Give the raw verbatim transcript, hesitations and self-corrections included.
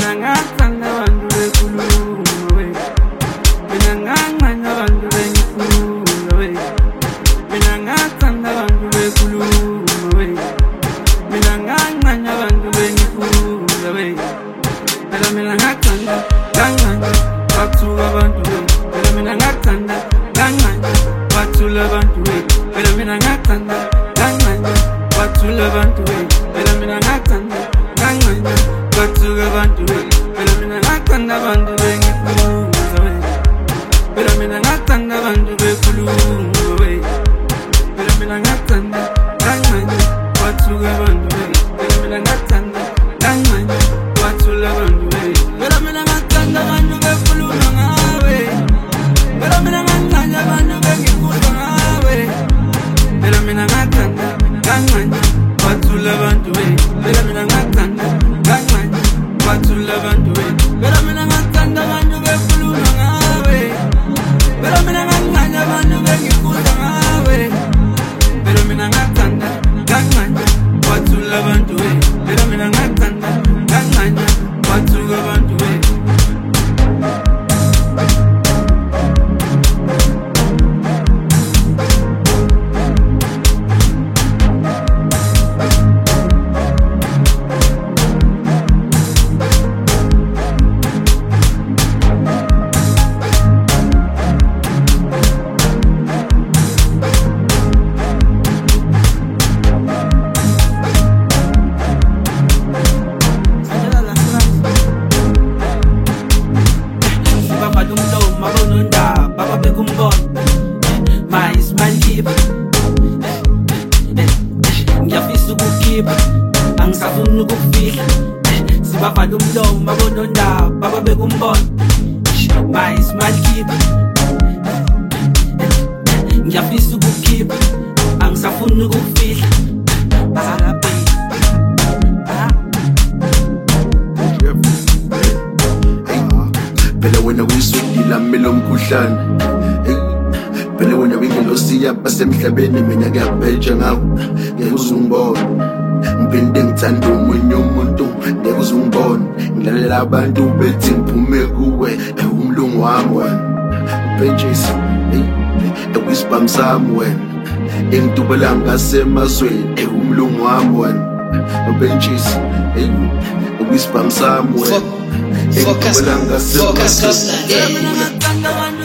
mina ngathanda abantu bekhuluma we, mina ngangqanya abantu bengikhuluma we, mina ngathanda abantu bekhuluma we, mina ngangqanya abantu bengikhuluma we, phela mina ngathanda ngangqanya bathuka abantu we, phela mina ngathanda ngangqanya bathula abantu we, phela mina ngathanda ngangqanya bathula abantu we, phela mina ngathanda ngangqanya bathuka abantu we, phela mina ngathanda abantu bengikhuluma we, phela mina ngathanda abantu bekhuluma we, phela mina ngathanda ngangqanya bathuka abantu we, phela mina ngathanda ngangqanya bathula abantu we, phela mina ngathanda abantu bekhuluma ngawe, phela mina ngangqanya abantu bengikhuluma ngawe, phela mina ngathanda ngangqanya bathula abantu we, phela mina ngathanda ngangqanya bathula abantu we, phela mina ngathanda abantu bekhuluma ngawe, phela mina ngangqanya abantu bengikhuluma ngawe, phela mina ngathanda ngangqanya bathula abantu we, phela mina ngathanda ngangqanya bathuka abantu we. Ngiyafisa ukukhipha angisafuni ukufihla sibavala umlomo babona ondaba baba bekumbona my smile keeper. Ngiyafisa ukukhipha angisafuni ukufihla phela wena uyisudila mina umkhuhlane, phela wena wingelosiya basemhlabeni mina ngiyabheja ngawo ngeke uzungibone, ngiphinde ngithanda omunye umuntu ngeke uzungibone, ngilalela abantu bethi ngiphume kuwe umlungu wami wena ubhenjisi ekwisibhamu sami wena engidubela ngasemazweni umlungu wami wena ubhenjisi ekwisibhamu sami wena engidubela ngasemazweni.